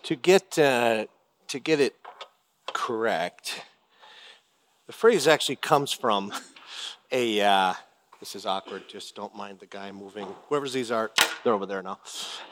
To get it correct, the phrase actually comes from a. This is awkward. Just don't mind the guy moving. Whoever these are, they're over there now.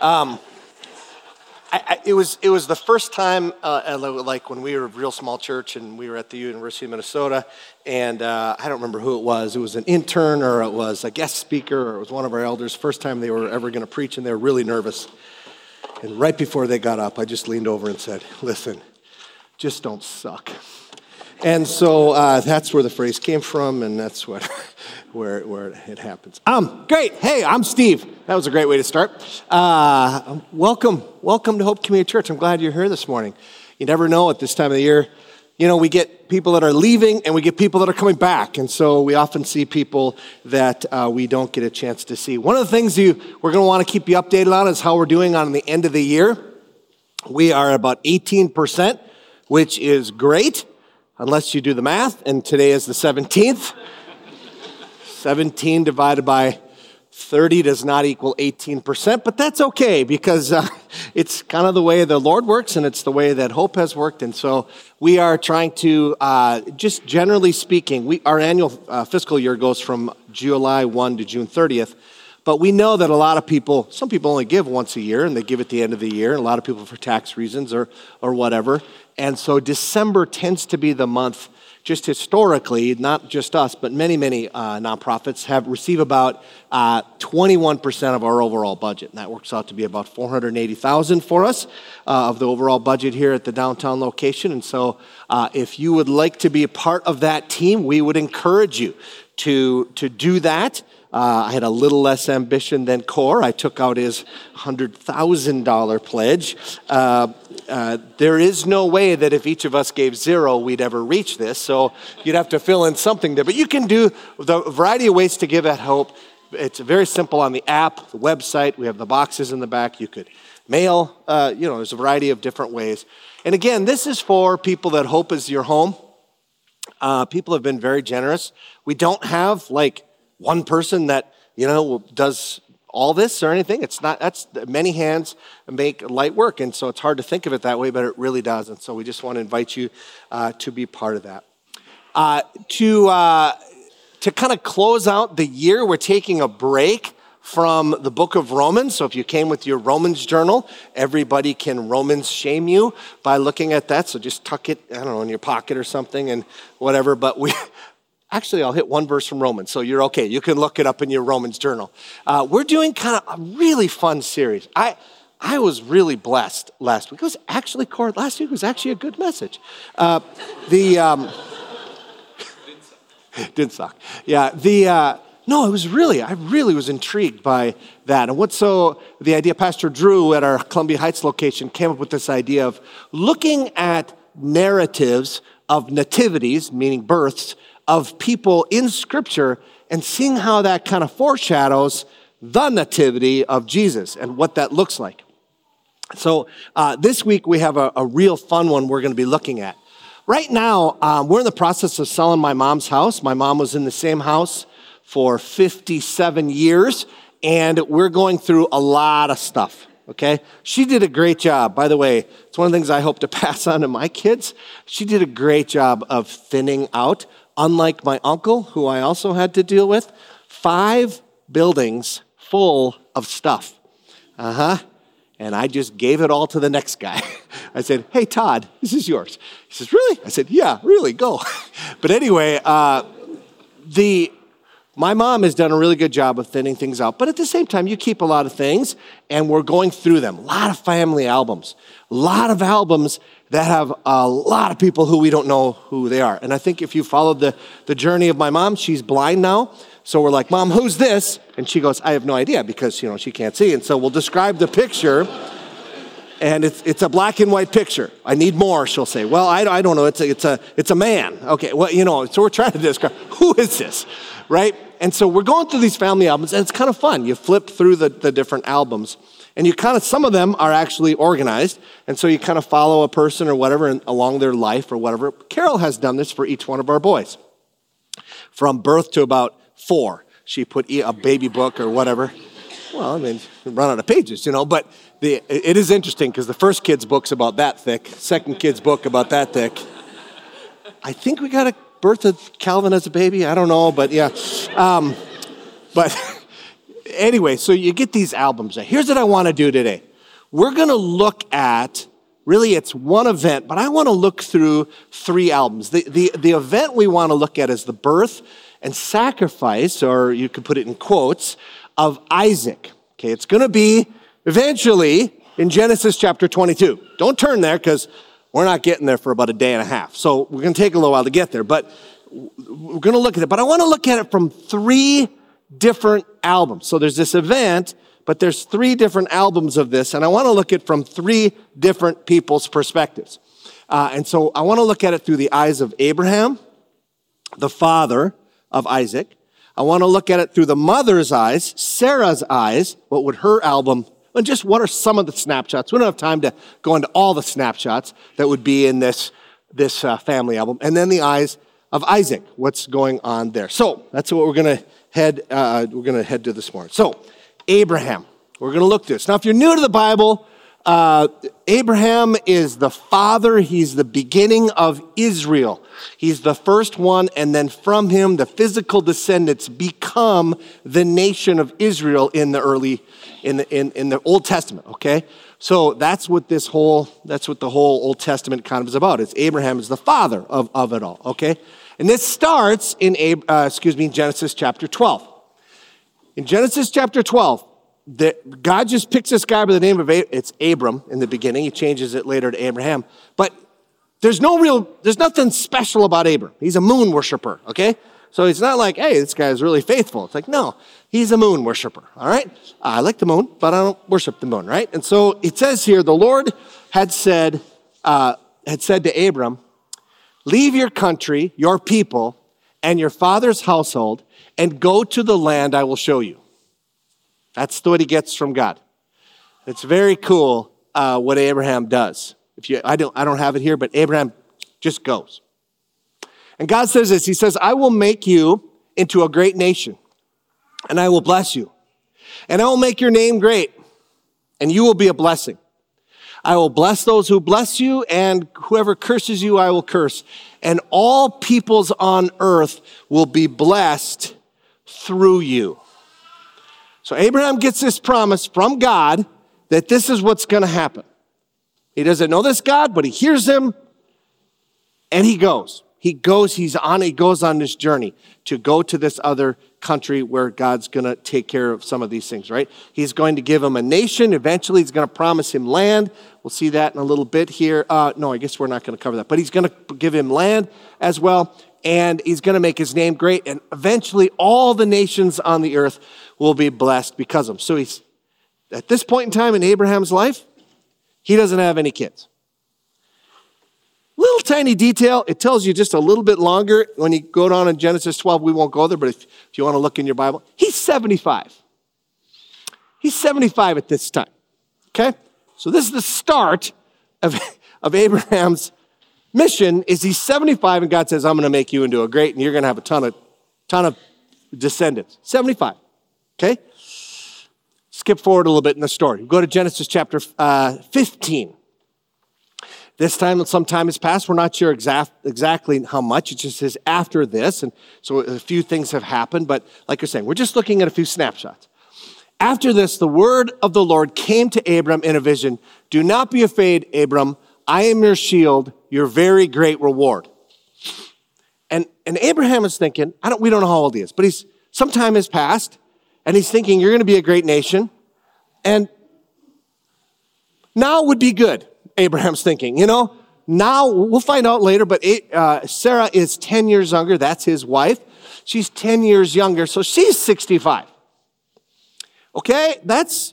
It was the first time, like when we were a real small church and we were at the University of Minnesota, and I don't remember who it was. It was an intern or it was a guest speaker or it was one of our elders. First time they were ever going to preach, and they were really nervous. And right before they got up, I just leaned over and said, "Listen, just don't suck." And so that's where the phrase came from, and that's where it happens. Great. Hey, I'm Steve. That was a great way to start. Welcome to Hope Community Church. I'm glad you're here this morning. You never know at this time of the year. You know, we get people that are leaving, and we get people that are coming back, and so we often see people that we don't get a chance to see. One of the things we're going to want to keep you updated on is how we're doing on the end of the year. We are about 18%, which is great. Unless you do the math, and today is the 17th. 17 divided by 30 does not equal 18%, but that's okay because it's kind of the way the Lord works, and it's the way that Hope has worked. And so we are trying to, just generally speaking, our annual fiscal year goes from July 1 to June 30th. But we know that a lot of people, some people only give once a year, and they give at the end of the year, and a lot of people for tax reasons or whatever. And so December tends to be the month, just historically, not just us, but many nonprofits receive about 21% of our overall budget. And that works out to be about $480,000 for us of the overall budget here at the downtown location. And so if you would like to be a part of that team, we would encourage you to do that. I had a little less ambition than Core. I took out his $100,000 pledge. There is no way that if each of us gave zero, we'd ever reach this. So you'd have to fill in something there. But you can do the variety of ways to give at Hope. It's very simple on the app, the website. We have the boxes in the back. You could mail. There's a variety of different ways. And again, this is for people that Hope is your home. People have been very generous. We don't have one person that, does all this or anything. It's not, that's many hands make light work. And so it's hard to think of it that way, but it really does. And so we just want to invite you to be part of that. To kind of close out the year, we're taking a break from the book of Romans. So if you came with your Romans journal, everybody can Romans shame you by looking at that. So just tuck it, in your pocket or something and whatever. But Actually, I'll hit one verse from Romans, so you're okay. You can look it up in your Romans journal. We're doing kind of a really fun series. I was really blessed last week. It was actually, last week was actually a good message. Didn't suck. Yeah, no, it was I really was intrigued by that. And the idea, Pastor Drew at our Columbia Heights location came up with this idea of looking at narratives of nativities, meaning births, of people in Scripture and seeing how that kind of foreshadows the nativity of Jesus and what that looks like. So this week we have a real fun one we're going to be looking at. Right now, we're in the process of selling my mom's house. My mom was in the same house for 57 years, and we're going through a lot of stuff. Okay? She did a great job. By the way, it's one of the things I hope to pass on to my kids. She did a great job of thinning out. Unlike my uncle, who I also had to deal with, 5 buildings full of stuff. And I just gave it all to the next guy. I said, "Hey, Todd, this is yours." He says, "Really?" I said, "Yeah, really, go." But anyway, my mom has done a really good job of thinning things out. But at the same time, you keep a lot of things, and we're going through them. A lot of family albums. A lot of albums that have a lot of people who we don't know who they are. And I think if you followed the journey of my mom, she's blind now. So we're like, "Mom, who's this?" And she goes, "I have no idea," because, she can't see. And so we'll describe the picture. And it's a black and white picture. "I need more," she'll say. "Well, I don't know. It's a man." Okay, well, so we're trying to describe, who is this, right? And so we're going through these family albums, and it's kind of fun. You flip through the different albums, and some of them are actually organized, and so you kind of follow a person or whatever along their life or whatever. Carol has done this for each one of our boys. From birth to about 4, she put a baby book or whatever. Well, I mean, we run out of pages, but it is interesting because the first kid's book's about that thick, second kid's book about that thick. I think we got a birth of Calvin as a baby. I don't know, but yeah. But anyway, so you get these albums. Here's what I want to do today. We're going to look at, really it's one event, but I want to look through 3 albums. The event we want to look at is the birth and sacrifice, or you could put it in quotes, of Isaac. Okay, it's going to be eventually in Genesis chapter 22. Don't turn there because we're not getting there for about a day and a half. So we're going to take a little while to get there, but we're going to look at it. But I want to look at it from 3 different albums. So there's this event, but there's 3 different albums of this, and I want to look at it from 3 different people's perspectives. And so I want to look at it through the eyes of Abraham, the father of Isaac. I want to look at it through the mother's eyes, Sarah's eyes. What would her album, and just what are some of the snapshots? We don't have time to go into all the snapshots that would be in this family album. And then the eyes of Isaac, what's going on there. So that's what we're going to head to this morning. So Abraham, we're going to look at this. Now, if you're new to the Bible, Abraham is the father. He's the beginning of Israel. He's the first one, and then from him, the physical descendants become the nation of Israel in the Old Testament. Okay, so that's what the whole Old Testament kind of is about. It's Abraham is the father of it all. Okay, and this starts in Genesis chapter 12. In Genesis chapter 12. God just picks this guy by the name of it's Abram in the beginning. He changes it later to Abraham. But there's nothing special about Abram. He's a moon worshiper, okay? So it's not like, hey, this guy is really faithful. It's like, no, he's a moon worshiper, all right? I like the moon, but I don't worship the moon, right? And so it says here, the Lord had said to Abram, leave your country, your people, and your father's household, and go to the land I will show you. That's what he gets from God. It's very cool what Abraham does. I don't have it here, but Abraham just goes. And God says this, he says, I will make you into a great nation, and I will bless you. And I will make your name great, and you will be a blessing. I will bless those who bless you, and whoever curses you, I will curse. And all peoples on earth will be blessed through you. So Abraham gets this promise from God that this is what's going to happen. He doesn't know this God, but he hears him, and he goes. He goes on this journey to go to this other country where God's going to take care of some of these things, right? He's going to give him a nation. Eventually, he's going to promise him land. We'll see that in a little bit here. No, I guess we're not going to cover that. But he's going to give him land as well. And he's going to make his name great. And eventually, all the nations on the earth will be blessed because of him. So he's, at this point in time in Abraham's life, he doesn't have any kids. Little tiny detail. It tells you just a little bit longer. When you go down in Genesis 12, we won't go there, but if you want to look in your Bible, he's 75. He's 75 at this time. Okay? So this is the start of Abraham's mission. Is he's 75 and God says, I'm going to make you into a great, and you're going to have a ton of descendants. 75. Okay? Skip forward a little bit in the story. Go to Genesis chapter 15. This time, some time has passed. We're not sure exactly how much. It just says after this. And so a few things have happened. But like you're saying, we're just looking at a few snapshots. After this, the word of the Lord came to Abram in a vision. Do not be afraid, Abram. I am your shield, your very great reward. And Abraham is thinking, we don't know how old he is, but some time has passed, and he's thinking, you're going to be a great nation. And now would be good. Abraham's thinking, now we'll find out later, but Sarah is 10 years younger. That's his wife. She's 10 years younger, so she's 65. Okay, that's,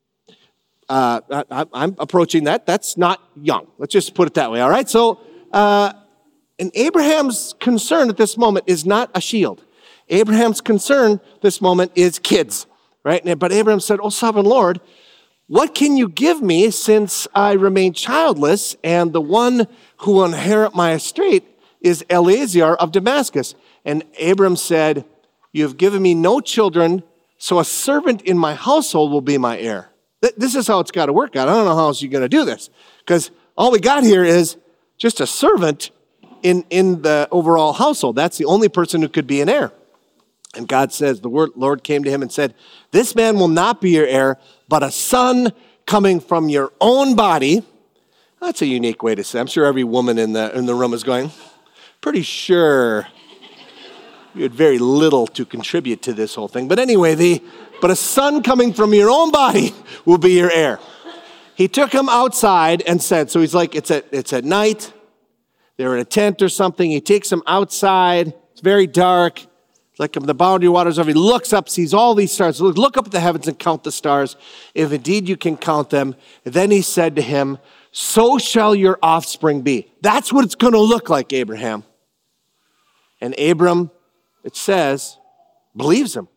I'm approaching that. That's not young. Let's just put it that way, all right? So, and Abraham's concern at this moment is not a shield. Abraham's concern this moment is kids, right? But Abraham said, oh, sovereign Lord, what can you give me since I remain childless, and the one who will inherit my estate is Eliezer of Damascus? And Abram said, you have given me no children So a servant in my household will be my heir. This is how it's got to work out. I don't know how else you're going to do this. Because all we got here is just a servant in the overall household. That's the only person who could be an heir. And God says, the Lord came to him and said, this man will not be your heir, but a son coming from your own body. That's a unique way to say it. I'm sure every woman in the room is going, pretty sure you had very little to contribute to this whole thing. But anyway, but a son coming from your own body will be your heir. He took him outside and said, so he's like, it's at night. They're in a tent or something. He takes him outside. It's very dark. It's like the boundary waters over. He looks up, sees all these stars. Look up at the heavens and count the stars, if indeed you can count them. And then he said to him, so shall your offspring be. That's what it's going to look like, Abraham. And Abram, it says, believes him.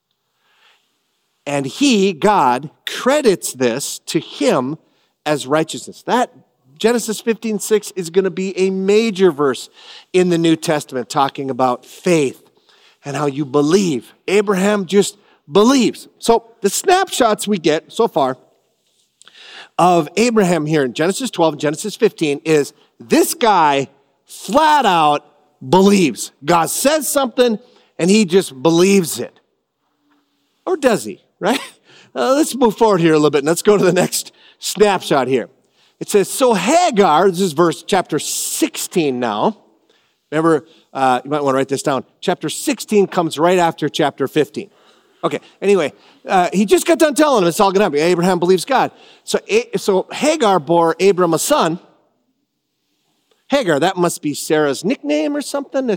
And he, God, credits this to him as righteousness. That Genesis 15:6 is going to be a major verse in the New Testament talking about faith and how you believe. Abraham just believes. So the snapshots we get so far of Abraham here in Genesis 12 and Genesis 15 is this guy flat out believes. God says something and he just believes it. Or does he, right? Let's move forward here a little bit and let's go to the next snapshot here. It says, so Hagar, this is chapter 16 now. Remember, you might want to write this down. Chapter 16 comes right after chapter 15. Okay, anyway, he just got done telling him it's all going to happen. Abraham believes God. So Hagar bore Abram a son. Hagar, that must be Sarah's nickname or something.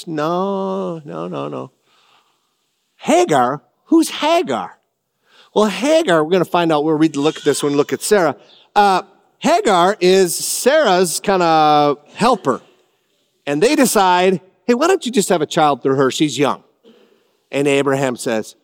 No. Hagar, who's Hagar? Well, Hagar, we're going to find out. We'll look at this when we look at Sarah. Hagar is Sarah's kind of helper. And they decide, hey, why don't you just have a child through her? She's young. And Abraham says,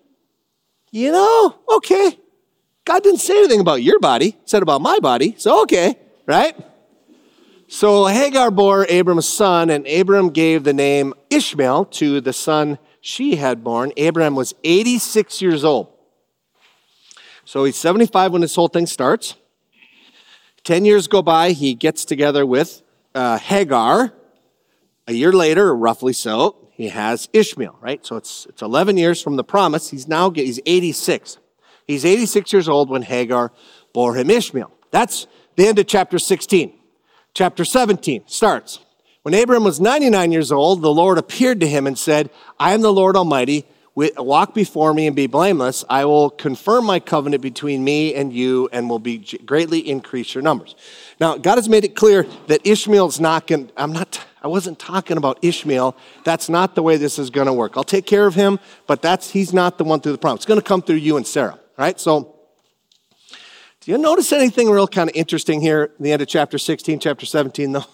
okay. God didn't say anything about your body. He said about my body. So, okay, right? So Hagar bore Abram a son, and Abram gave the name Ishmael to the son she had born. Abraham was 86 years old. So he's 75 when this whole thing starts. 10 years go by, he gets together with Hagar. A year later, roughly so, he has Ishmael, right? So it's 11 years from the promise. He's 86. He's 86 years old when Hagar bore him Ishmael. That's the end of chapter 16. Chapter 17 starts. When Abram was 99 years old, the Lord appeared to him and said, I am the Lord Almighty. Walk before me and be blameless. I will confirm my covenant between me and you and will greatly increase your numbers. Now, God has made it clear that Ishmael's not going to, I wasn't talking about Ishmael. That's not the way this is going to work. I'll take care of him, but he's not the one through the promise. It's going to come through you and Sarah, right? So, do you notice anything real kind of interesting here at the end of chapter 16, chapter 17, though?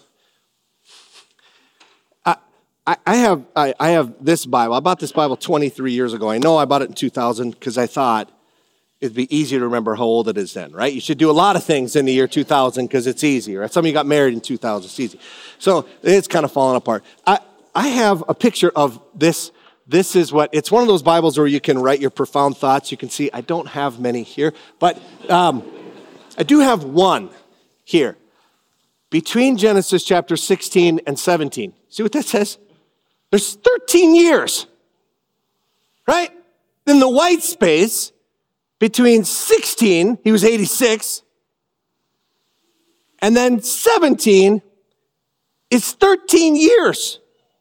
I have this Bible. I bought this Bible 23 years ago. I know I bought it in 2000 because I thought it'd be easier to remember how old it is then, right? You should do a lot of things in the year 2000 because it's easier. Some of you got married in 2000. It's easy. So it's kind of falling apart. I have a picture of this. It's one of those Bibles where you can write your profound thoughts. You can see I don't have many here, but I do have one here. Between Genesis chapter 16 and 17. See what that says? There's 13 years, right? In the white space between 16, he was 86, and then 17 is 13 years.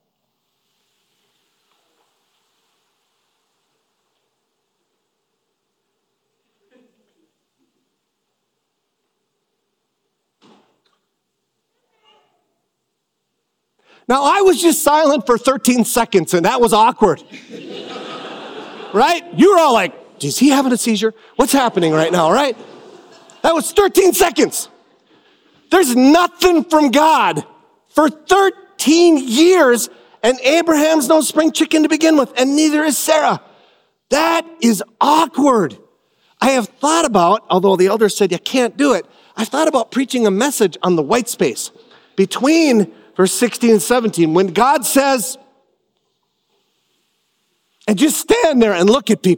Now, I was just silent for 13 seconds, and that was awkward. Right? You were all like, is he having a seizure? What's happening right now, right? That was 13 seconds. There's nothing from God for 13 years, and Abraham's no spring chicken to begin with, and neither is Sarah. That is awkward. I have thought about, although the elders said you can't do it, I've thought about preaching a message on the white space between verse 16 and 17, when God says, and just stand there and look at people.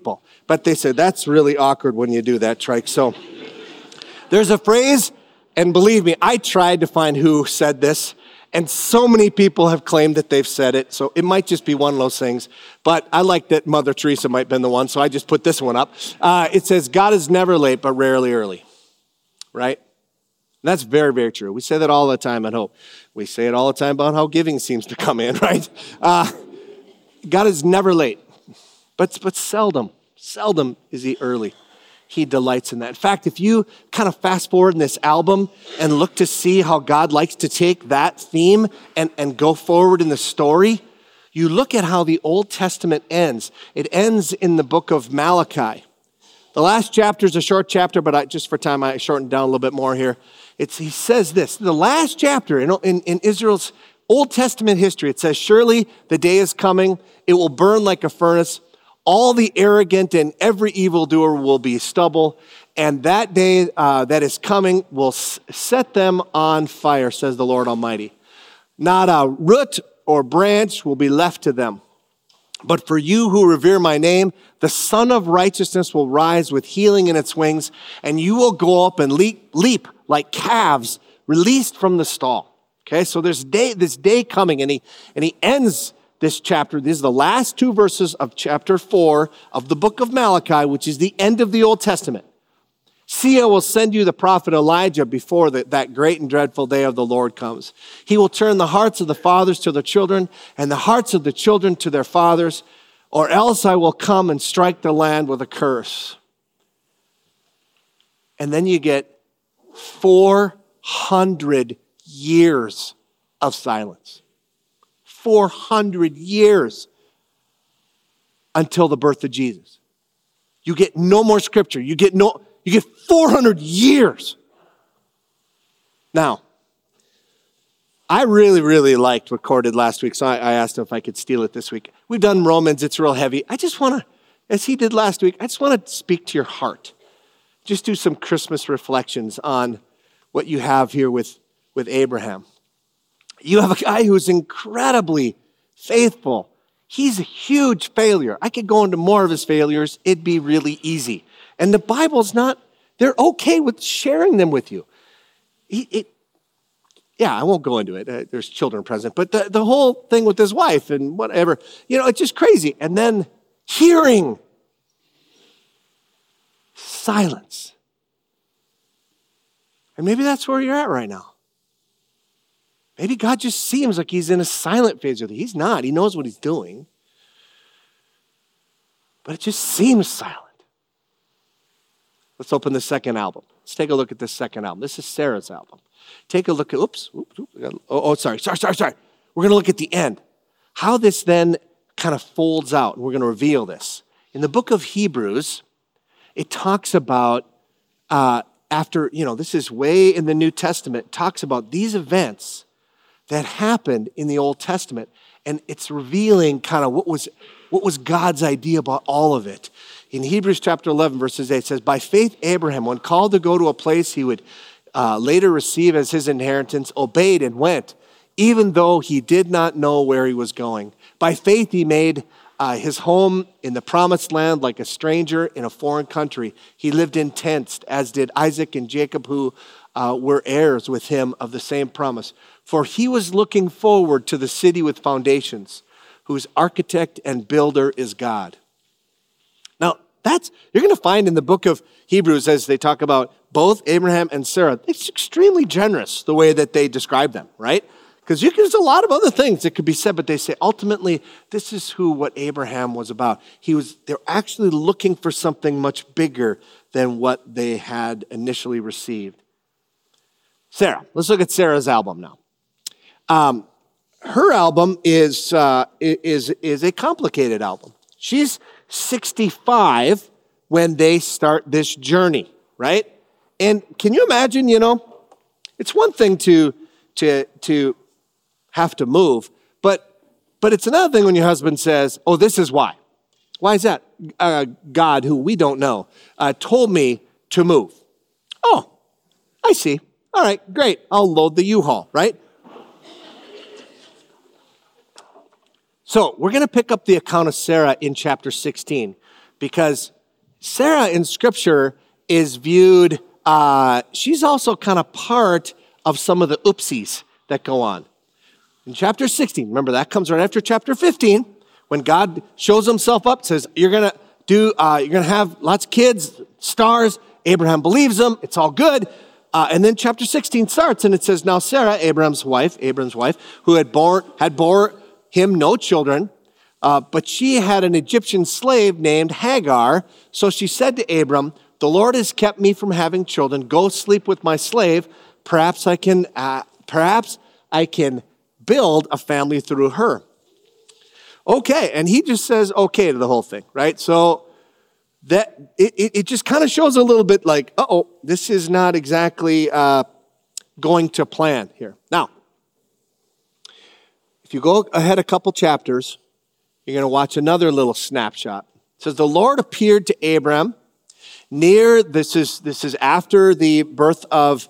But they said, that's really awkward when you do that, Trike. So there's a phrase, and believe me, I tried to find who said this, and so many people have claimed that they've said it, so it might just be one of those things. But I like that Mother Teresa might have been the one, so I just put this one up. It says, God is never late, but rarely early, right? And that's very, very true. We say that all the time at Hope. We say it all the time about how giving seems to come in, right? God is never late, but seldom is he early. He delights in that. In fact, if you kind of fast forward in this album and look to see how God likes to take that theme and go forward in the story, you look at how the Old Testament ends. It ends in the book of Malachi. The last chapter is a short chapter, but just for time, I shortened down a little bit more here. He says this, the last chapter in Israel's Old Testament history, it says, surely the day is coming, it will burn like a furnace. All the arrogant and every evildoer will be stubble, and that day that is coming will set them on fire, says the Lord Almighty. Not a root or branch will be left to them. But for you who revere my name, the Son of Righteousness will rise with healing in its wings, and you will go up and leap like calves released from the stall. Okay, so there's this day coming, and he ends this chapter. These are the last two verses of chapter 4 of the book of Malachi, which is the end of the Old Testament. See, I will send you the prophet Elijah before that great and dreadful day of the Lord comes. He will turn the hearts of the fathers to their children and the hearts of the children to their fathers, or else I will come and strike the land with a curse. And then you get 400 years of silence. 400 years until the birth of Jesus. You get no more scripture. You get 400 years. Now, I really, really liked what Core did last week, so I asked him if I could steal it this week. We've done Romans. It's real heavy. I just want to, as he did last week, I just want to speak to your heart. Just do some Christmas reflections on what you have here with Abraham. You have a guy who's incredibly faithful. He's a huge failure. I could go into more of his failures. It'd be really easy. And the Bible's not, they're okay with sharing them with you. I won't go into it. There's children present. But the whole thing with his wife and whatever, it's just crazy. And then hearing silence. And maybe that's where you're at right now. Maybe God just seems like he's in a silent phase with you. He's not. He knows what he's doing. But it just seems silent. Let's open the second album. Let's take a look at this second album. This is Sarah's album. Take a look at, sorry. We're going to look at the end. How this then kind of folds out. And we're going to reveal this. In the book of Hebrews, it talks about, this is way in the New Testament, it talks about these events that happened in the Old Testament, and it's revealing kind of what was God's idea about all of it. In Hebrews chapter 11, verses 8, it says, by faith Abraham, when called to go to a place he would later receive as his inheritance, obeyed and went, even though he did not know where he was going. By faith he made his home in the promised land like a stranger in a foreign country. He lived in tents, as did Isaac and Jacob, who were heirs with him of the same promise. For he was looking forward to the city with foundations, whose architect and builder is God. Now, you're going to find in the book of Hebrews, as they talk about both Abraham and Sarah, it's extremely generous the way that they describe them, right? Because there's a lot of other things that could be said, but they say ultimately this is what Abraham was about. They're actually looking for something much bigger than what they had initially received. Sarah, let's look at Sarah's album now. Her album is a complicated album. She's 65 when they start this journey, right? And can you imagine, it's one thing to have to move, but it's another thing when your husband says, oh, this is why. Why is that? God, who we don't know, told me to move. Oh, I see. All right, great. I'll load the U-Haul, right? So we're going to pick up the account of Sarah in chapter 16 because Sarah in Scripture is viewed, she's also kind of part of some of the oopsies that go on. In chapter 16, remember that comes right after chapter 15, when God shows himself up, says, you're going to have lots of kids, stars. Abraham believes him. It's all good. And then chapter 16 starts, and it says, now Sarah, Abram's wife, who had bore him no children, but she had an Egyptian slave named Hagar. So she said to Abram, the Lord has kept me from having children. Go sleep with my slave. Perhaps I can build a family through her. Okay, and he just says okay to the whole thing, right? So that it just kind of shows a little bit like, this is not exactly going to plan here. Now, if you go ahead a couple chapters, you're going to watch another little snapshot. It says, the Lord appeared to Abram this is after the birth of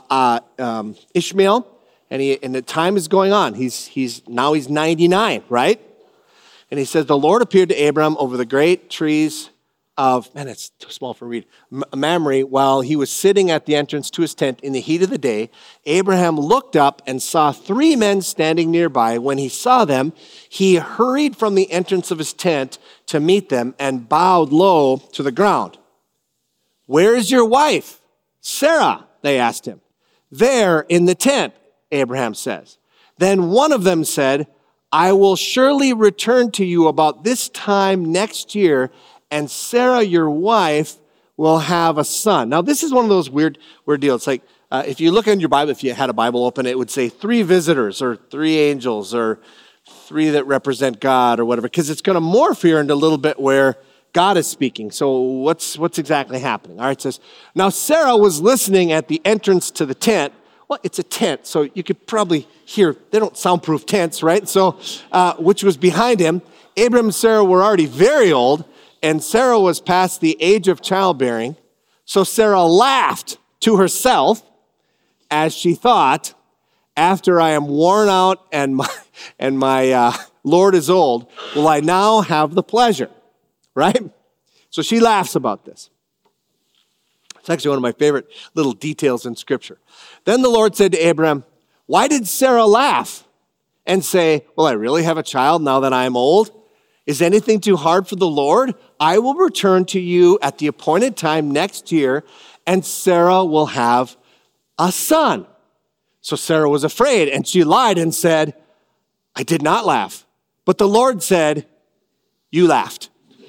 Ishmael, and the time is going on. He's 99, right? And he says, the Lord appeared to Abram over the great trees of, man, it's too small for read, Mamre, while he was sitting at the entrance to his tent in the heat of the day. Abraham looked up and saw 3 men standing nearby. When he saw them, he hurried from the entrance of his tent to meet them and bowed low to the ground. Where is your wife, Sarah? They asked him. There in the tent, Abraham says. Then one of them said, I will surely return to you about this time next year, and Sarah, your wife, will have a son. Now, this is one of those weird deals. It's like, if you look in your Bible, if you had a Bible open, it would say 3 visitors or 3 angels or 3 that represent God or whatever, because it's going to morph here into a little bit where God is speaking. So what's exactly happening? All right, it says, now Sarah was listening at the entrance to the tent. Well, it's a tent, so you could probably hear, they don't soundproof tents, right? So, which was behind him. Abram and Sarah were already very old, and Sarah was past the age of childbearing. So Sarah laughed to herself as she thought, after I am worn out and my Lord is old, will I now have the pleasure, right? So she laughs about this. It's actually one of my favorite little details in Scripture. Then the Lord said to Abram, why did Sarah laugh and say, will I really have a child now that I am old? Is anything too hard for the Lord? I will return to you at the appointed time next year, and Sarah will have a son. So Sarah was afraid, and she lied and said, I did not laugh. But the Lord said, you laughed.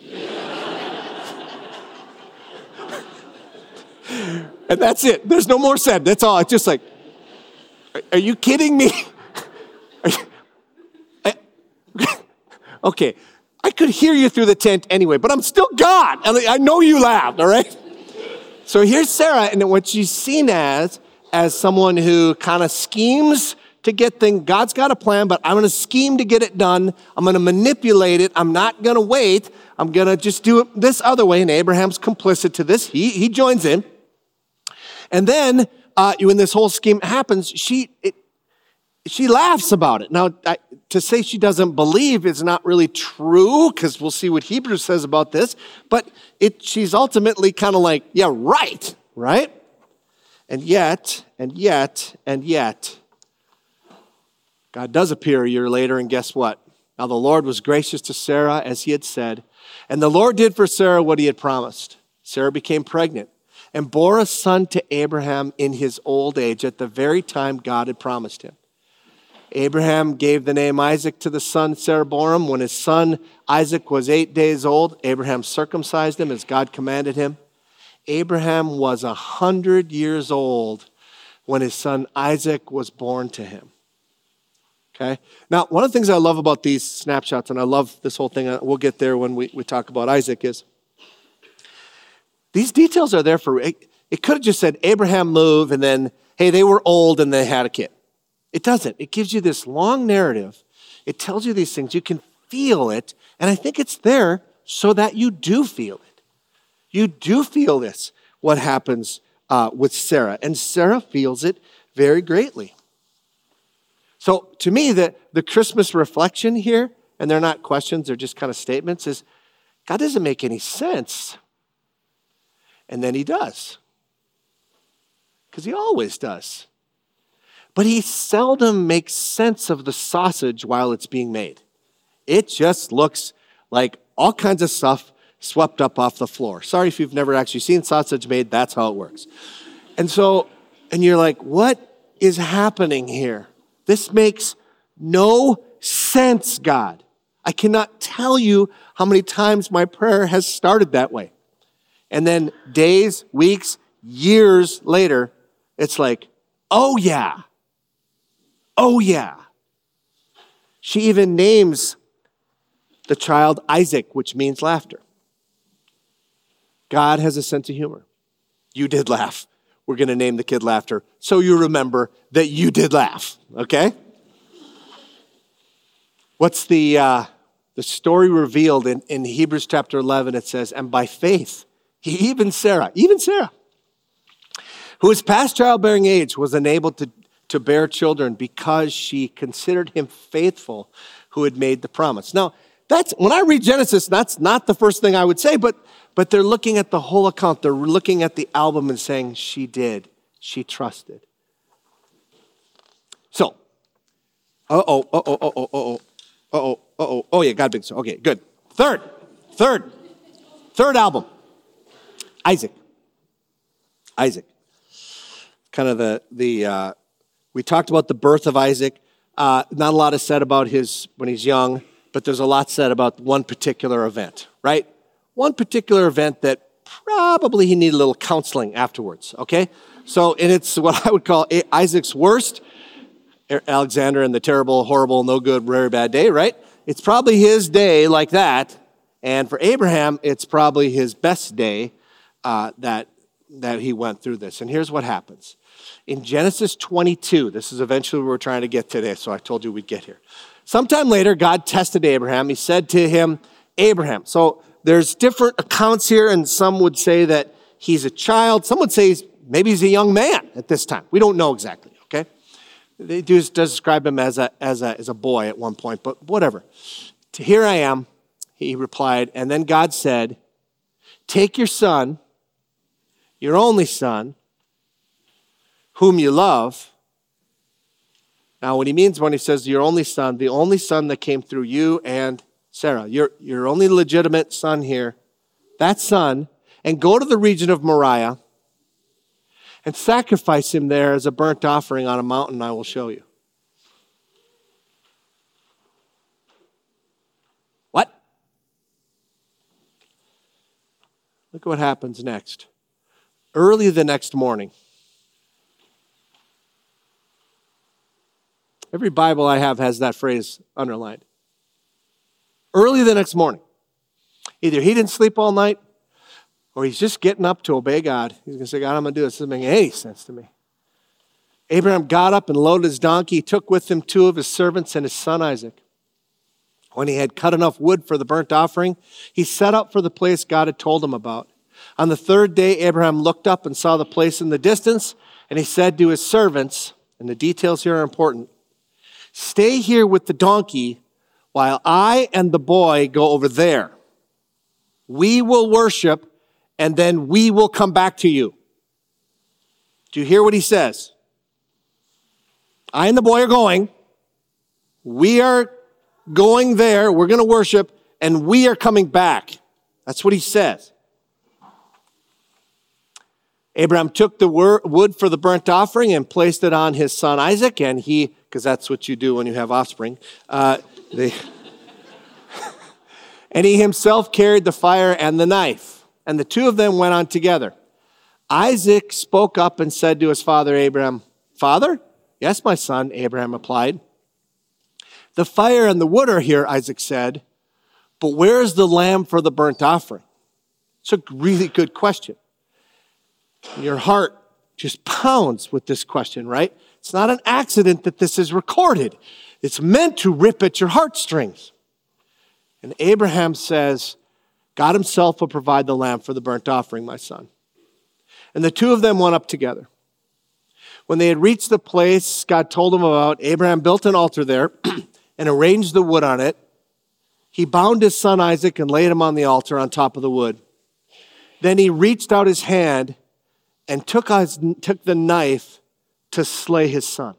And that's it. There's no more said. That's all. It's just like, are you kidding me? Okay. I could hear you through the tent anyway, but I'm still God. I know you laughed, all right? So here's Sarah, and what she's seen as someone who kind of schemes to get things. God's got a plan, but I'm going to scheme to get it done. I'm going to manipulate it. I'm not going to wait. I'm going to just do it this other way, and Abraham's complicit to this. He joins in. And then when this whole scheme happens, she laughs about it. Now, to say she doesn't believe is not really true, because we'll see what Hebrews says about this, but she's ultimately kind of like, yeah, right? And yet, God does appear a year later, and guess what? Now the Lord was gracious to Sarah as he had said, and the Lord did for Sarah what he had promised. Sarah became pregnant and bore a son to Abraham in his old age at the very time God had promised him. Abraham gave the name Isaac to the son Sarah bore him. When his son Isaac was 8 days old, Abraham circumcised him as God commanded him. Abraham was 100 years old when his son Isaac was born to him. Okay? Now, one of the things I love about these snapshots, and I love this whole thing, we'll get there when we talk about Isaac, is these details are there for, it could have just said Abraham moved and then, hey, they were old and they had a kid. It doesn't. It gives you this long narrative. It tells you these things. You can feel it, and I think it's there so that you do feel it. You do feel this, what happens with Sarah, and Sarah feels it very greatly. So to me, the Christmas reflection here, and they're not questions, they're just kind of statements, is God doesn't make any sense And then he does. Because he always does. But he seldom makes sense of the sausage while it's being made. It just looks like all kinds of stuff swept up off the floor. Sorry if you've never actually seen sausage made, that's how it works. And you're like, what is happening here? This makes no sense, God. I cannot tell you how many times my prayer has started that way. And then days, weeks, years later, it's like, oh yeah. Oh yeah. She even names the child Isaac, which means laughter. God has a sense of humor. You did laugh. We're going to name the kid Laughter so you remember that you did laugh, okay? What's the story revealed in Hebrews chapter 11? It says, and by faith, even Sarah, who was past childbearing age, was enabled to bear children because she considered him faithful who had made the promise. Now, when I read Genesis, that's not the first thing I would say, but they're looking at the whole account. They're looking at the album and saying, she did. She trusted. So, oh, yeah, God big. Okay, good. Third album. Isaac. Kind of we talked about the birth of Isaac. Not a lot is said about when he's young, but there's a lot said about one particular event, right? One particular event that probably he needed a little counseling afterwards, okay? So, and it's what I would call Isaac's worst, Alexander and the terrible, horrible, no good, very bad day, right? It's probably his day like that. And for Abraham, it's probably his best day that he went through this. And here's what happens. In Genesis 22, this is eventually where we're trying to get today, so I told you we'd get here. Sometime later, God tested Abraham. He said to him, Abraham. So there's different accounts here, and some would say that he's a child. Some would say maybe he's a young man at this time. We don't know exactly, okay? They does describe him as a boy at one point, but whatever. Here I am, he replied, and then God said, take your son, your only son, whom you love. Now, when he says your only son, the only son that came through you and Sarah, your only legitimate son here, that son, and go to the region of Moriah and sacrifice him there as a burnt offering on a mountain I will show you. What? Look at what happens next. Early the next morning. Every Bible I have has that phrase underlined. Early the next morning. Either he didn't sleep all night, or he's just getting up to obey God. He's going to say, God, I'm going to do this. This doesn't make any sense to me. Abraham got up and loaded his donkey. He took with him 2 of his servants and his son Isaac. When he had cut enough wood for the burnt offering, he set out for the place God had told him about. On the 3rd day, Abraham looked up and saw the place in the distance, and he said to his servants, and the details here are important, stay here with the donkey while I and the boy go over there. We will worship, and then we will come back to you. Do you hear what he says? I and the boy are going. We are going there. We're going to worship, and we are coming back. That's what he says. Abraham took the wood for the burnt offering and placed it on his son Isaac, and because that's what you do when you have offspring, and he himself carried the fire and the knife, and the 2 of them went on together. Isaac spoke up and said to his father Abraham, Father? Yes, my son, Abraham replied. The fire and the wood are here, Isaac said, but where is the lamb for the burnt offering? It's a really good question. Your heart just pounds with this question, right? It's not an accident that this is recorded. It's meant to rip at your heartstrings. And Abraham says, God himself will provide the lamb for the burnt offering, my son. And the 2 of them went up together. When they had reached the place God told them about, Abraham built an altar there and arranged the wood on it. He bound his son Isaac and laid him on the altar on top of the wood. Then he reached out his hand and took the knife to slay his son.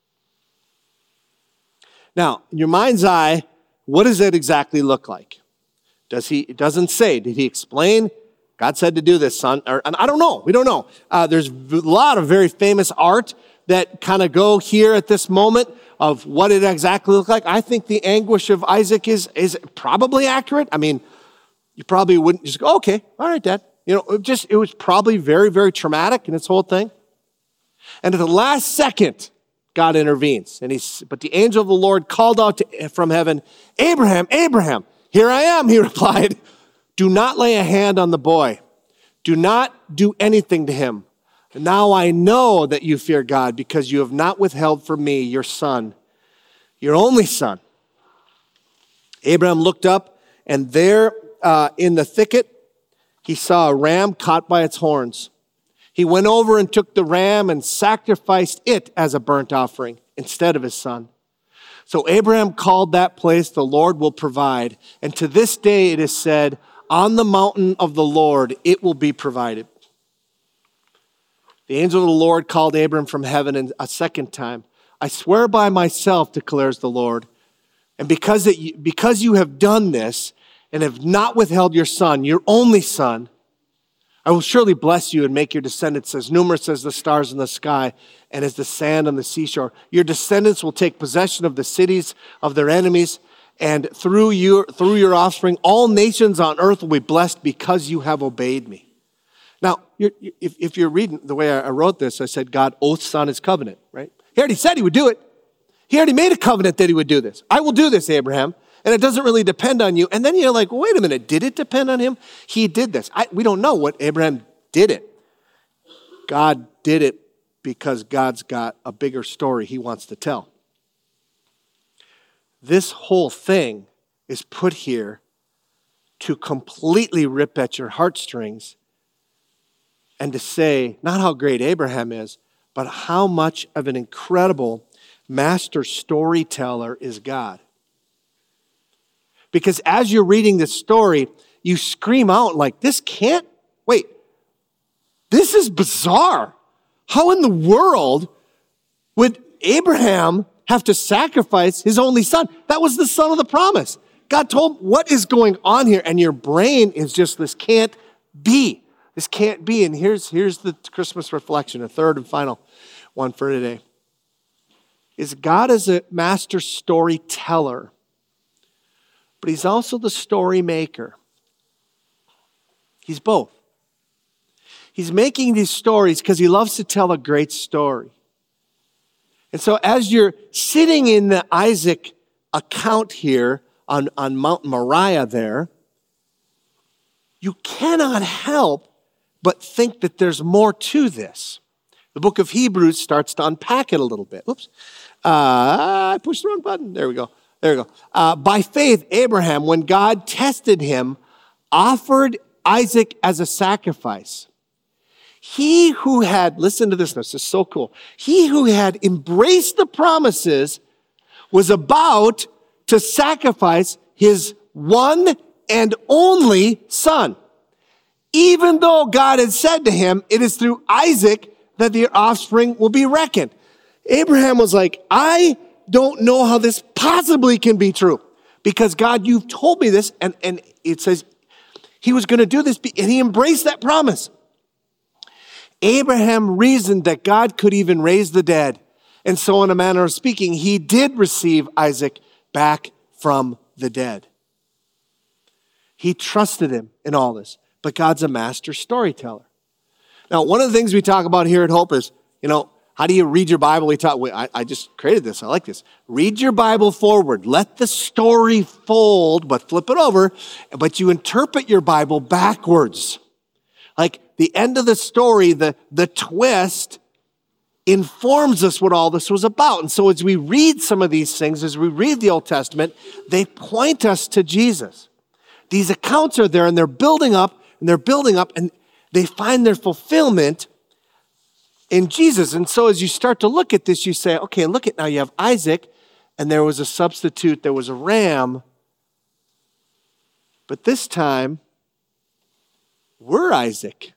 Now, in your mind's eye, what does that exactly look like? It doesn't say. Did he explain? God said to do this, son. And I don't know. We don't know. There's a lot of very famous art that kind of go here at this moment of what it exactly looked like. I think the anguish of Isaac is probably accurate. I mean, you probably wouldn't just go, okay, all right, Dad. It was probably very, very traumatic in its whole thing. And at the last second, God intervenes. But the angel of the Lord called out from heaven, Abraham, Abraham, here I am, he replied. Do not lay a hand on the boy. Do not do anything to him. Now I know that you fear God because you have not withheld from me your son, your only son. Abraham looked up, and there in the thicket, he saw a ram caught by its horns. He went over and took the ram and sacrificed it as a burnt offering instead of his son. So Abraham called that place, the Lord will provide. And to this day it is said, on the mountain of the Lord it will be provided. The angel of the Lord called Abraham from heaven a second time. I swear by myself, declares the Lord, and because you have done this and have not withheld your son, your only son, I will surely bless you and make your descendants as numerous as the stars in the sky and as the sand on the seashore. Your descendants will take possession of the cities of their enemies, and through your offspring, all nations on earth will be blessed because you have obeyed me. Now, if you're reading the way I wrote this, I said God oaths on his covenant, right? He already said he would do it. He already made a covenant that he would do this. I will do this, Abraham, and it doesn't really depend on you. And then you're like, wait a minute, did it depend on him? He did this. We don't know what Abraham did it. God did it because God's got a bigger story he wants to tell. This whole thing is put here to completely rip at your heartstrings and to say not how great Abraham is, but how much of an incredible master storyteller is God. Because as you're reading this story, you scream out like, this is bizarre. How in the world would Abraham have to sacrifice his only son? That was the son of the promise. God told him, what is going on here? And your brain is just, this can't be. This can't be. And here's the Christmas reflection, a third and final one for today. Is God is a master storyteller, but he's also the story maker. He's both. He's making these stories because he loves to tell a great story. And so as you're sitting in the Isaac account here on Mount Moriah there, you cannot help but think that there's more to this. The book of Hebrews starts to unpack it a little bit. Oops. I pushed the wrong button. There we go. By faith, Abraham, when God tested him, offered Isaac as a sacrifice. He who had, listen to this, this is so cool. He who had embraced the promises was about to sacrifice his one and only son. Even though God had said to him, it is through Isaac that the offspring will be reckoned. Abraham was like, I don't know how this possibly can be true. Because God, you've told me this. And it says he was going to do this, and he embraced that promise. Abraham reasoned that God could even raise the dead. And so in a manner of speaking, he did receive Isaac back from the dead. He trusted him in all this. But God's a master storyteller. Now, one of the things we talk about here at Hope is, how do you read your Bible? I just created this. I like this. Read your Bible forward. Let the story fold, but flip it over. But you interpret your Bible backwards. Like the end of the story, the twist informs us what all this was about. And so as we read some of these things, as we read the Old Testament, they point us to Jesus. These accounts are there, and they're building up, and they find their fulfillment in Jesus. And so as you start to look at this, you say, okay, look at now, you have Isaac, and there was a substitute, there was a ram. But this time, We're Isaac.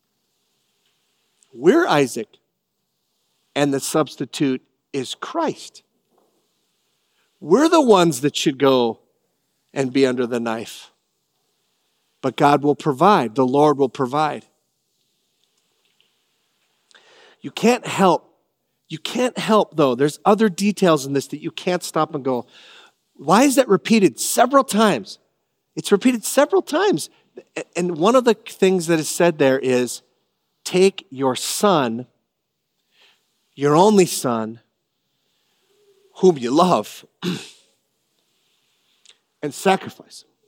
We're Isaac. And the substitute is Christ. We're the ones that should go and be under the knife. But God will provide. The Lord will provide. You can't help though. There's other details in this that you can't stop and go, why is that repeated several times? It's repeated several times. And one of the things that is said there is, take your son, your only son, whom you love, and sacrifice him.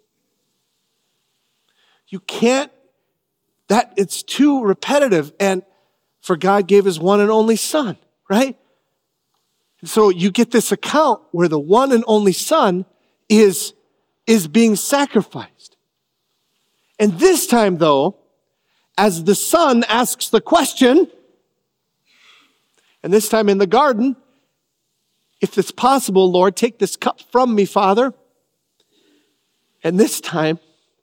You can't, it's too repetitive. And for God gave his one and only son, right? And so you get this account where the one and only son is being sacrificed. And this time, though, as the son asks the question, and this time in the garden, if it's possible, Lord, take this cup from me, Father. And this time,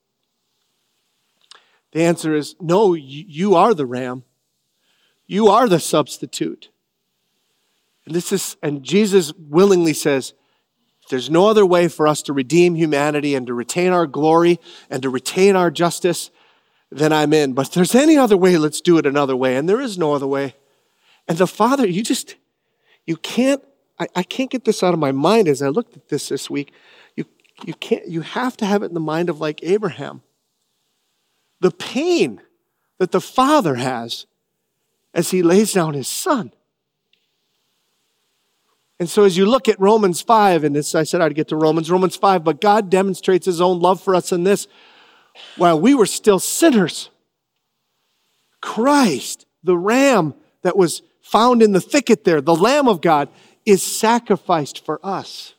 the answer is, no, you are the ram. You are the substitute. And Jesus willingly says, there's no other way for us to redeem humanity and to retain our glory and to retain our justice than I'm in. But if there's any other way, let's do it another way. And there is no other way. And the Father, you can't, I can't get this out of my mind as I looked at this week. You have to have it in the mind of like Abraham. The pain that the Father has as he lays down his son. And so as you look at Romans 5, and this, I said I'd get to Romans 5, but God demonstrates his own love for us in this. While we were still sinners, Christ, the ram that was found in the thicket there, the Lamb of God, is sacrificed for us.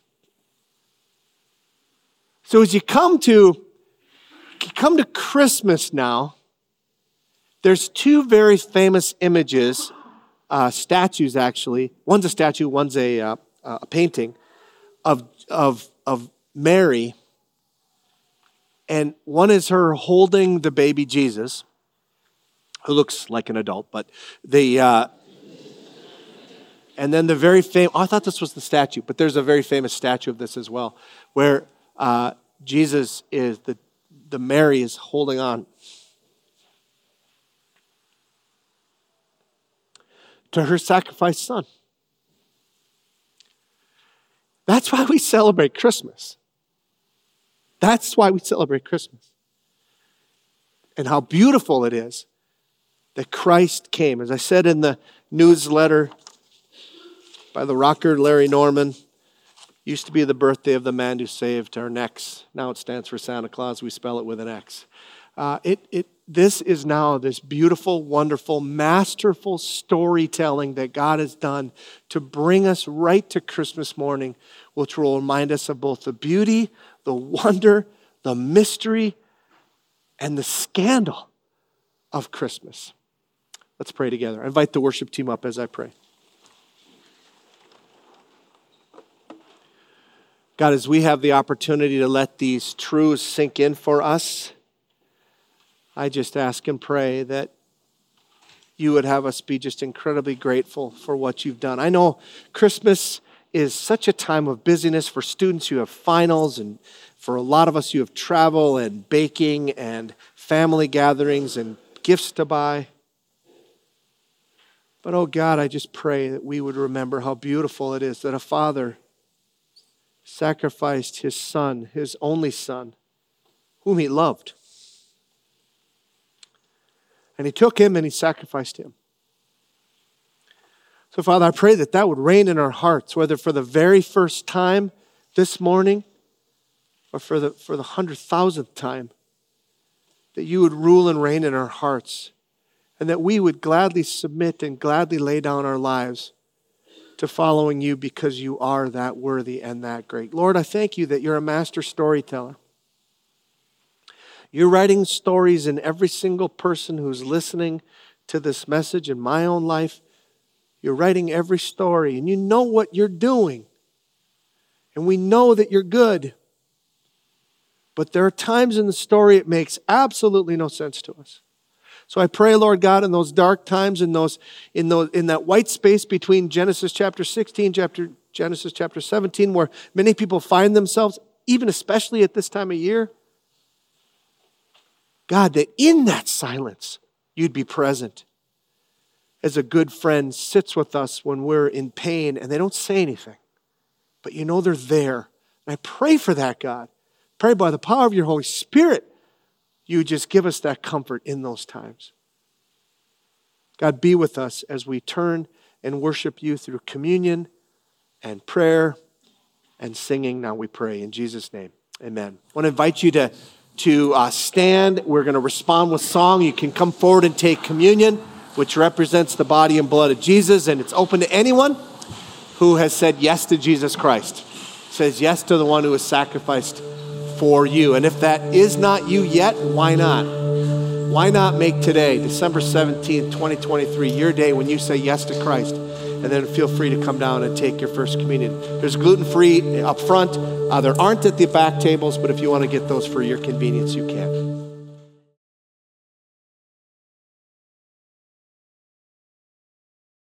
So as you come to Christmas now, there's two very famous images, statues actually. One's a statue, one's a painting of Mary. And one is her holding the baby Jesus, who looks like an adult, but and then the very famous, I thought this was the statue, but there's a very famous statue of this as well, where Jesus is, the Mary is holding on to her sacrificed son. That's why we celebrate Christmas. That's why we celebrate Christmas. And how beautiful it is that Christ came. As I said in the newsletter by the rocker Larry Norman, used to be the birthday of the man who saved our necks. Now it stands for Santa Claus. We spell it with an X. This is now this beautiful, wonderful, masterful storytelling that God has done to bring us right to Christmas morning, which will remind us of both the beauty, the wonder, the mystery, and the scandal of Christmas. Let's pray together. I invite the worship team up as I pray. God, as we have the opportunity to let these truths sink in for us, I just ask and pray that you would have us be just incredibly grateful for what you've done. I know Christmas is such a time of busyness for students. You have finals, and for a lot of us, you have travel and baking and family gatherings and gifts to buy. But oh God, I just pray that we would remember how beautiful it is that a father sacrificed his son, his only son, whom he loved. And he took him and he sacrificed him. So Father, I pray that would reign in our hearts, whether for the very first time this morning or for the 100,000th time, that you would rule and reign in our hearts, and that we would gladly submit and gladly lay down our lives to following you because you are that worthy and that great. Lord, I thank you that you're a master storyteller. You're writing stories in every single person who's listening to this message in my own life. You're writing every story, and you know what you're doing. And we know that you're good. But there are times in the story it makes absolutely no sense to us. So I pray, Lord God, in those dark times, in that white space between Genesis chapter 16, Genesis chapter 17, where many people find themselves, even especially at this time of year, God, that in that silence, you'd be present as a good friend sits with us when we're in pain and they don't say anything, but you know they're there. And I pray for that, God. Pray by the power of your Holy Spirit, you just give us that comfort in those times. God, be with us as we turn and worship you through communion and prayer and singing. Now we pray in Jesus' name. Amen. I want to invite you to stand. We're going to respond with song. You can come forward and take communion, which represents the body and blood of Jesus, and it's open to anyone who has said yes to Jesus Christ, says yes to the one who was sacrificed for you. And if that is not you yet, why not? Why not make today, December 17th, 2023, your day when you say yes to Christ? And then feel free to come down and take your first communion. There's gluten-free up front. There aren't at the back tables, but if you want to get those for your convenience, you can.